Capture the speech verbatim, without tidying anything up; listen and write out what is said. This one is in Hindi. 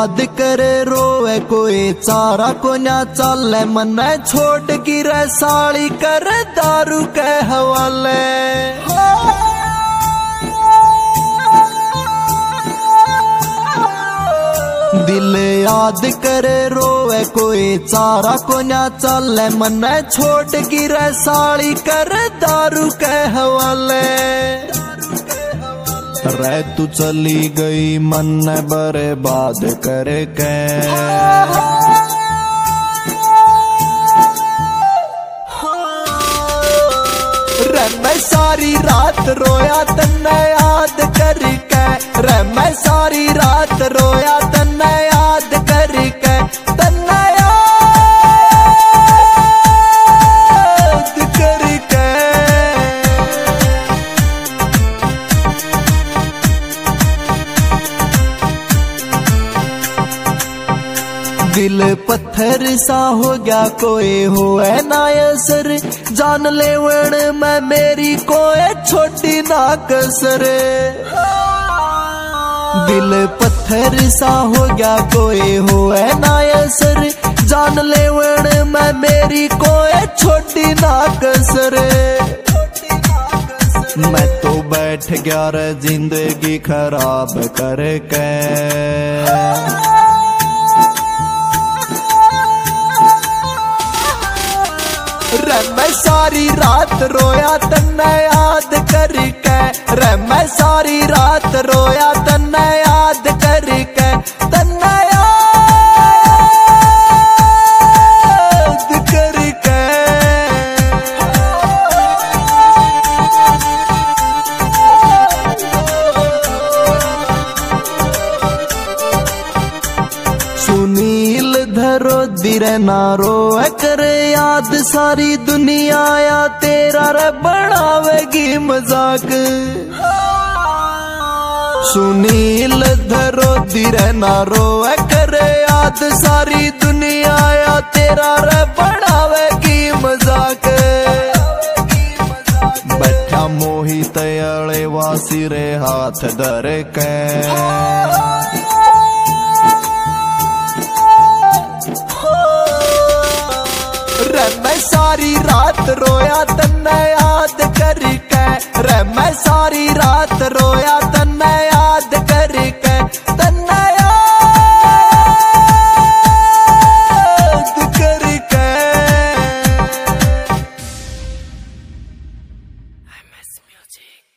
याद करे रोए कोई चारा को ना चले मन छोड़ गिरे साड़ी कर दारू के हवाले। दिल याद करे रोए कोई चारा को ना चले मन छोड़ गिरे साड़ी कर दारू के हवाले। रे तू चली गई मन बर्बाद करके, रे मैं सारी रात रोया तन्ने याद करके, रे मैं सारी रात रोया तन्ने याद करके, तन्ने याद करके। दिल पत्थर सा हो गया कोई हो ना असर, जान ले वण मैं मेरी कोई छोटी ना कसर। दिल पत्थर सा हो गया कोई हो ना असर, जान ले वण मैं मेरी कोई छोटी ना कसर। मैं तो बैठ गया रे जिंदगी खराब करके, रे मैं सारी रात रोया तन्ने याद करके, रे मैं सारी रात रोया तन्ने याद करके, तन्ने याद करके। सुनील धरो दिरे ना रोए करे याद सारी दुनिया या तेरा रे बढ़ावेगी मजाक। सुनील धरो दिरे ना रोए करे याद सारी दुनिया या तेरा रे बढ़ावेगी मजाक। बैठा मोहित अड़े वासी रे हाथ धर के, रे मैं सारी रात रोया तन्ने याद करके, रे मैं सारी रात रोया तन्ने याद करके, तन्ने याद करके। I miss music.